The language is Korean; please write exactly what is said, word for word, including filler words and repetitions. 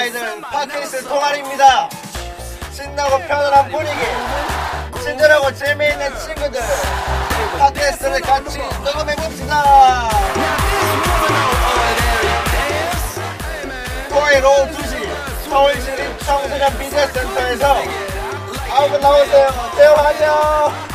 아이들 팟캐스트 동아리입니다. 신나고 편안한 분위기, 친절하고 재미있는 친구들, 팟캐스트를 같이 녹음해봅시다. 토요일 오후 두 시 서울시립 청소년 미디어센터에서 아무튼 나오세요. 대화 안녕.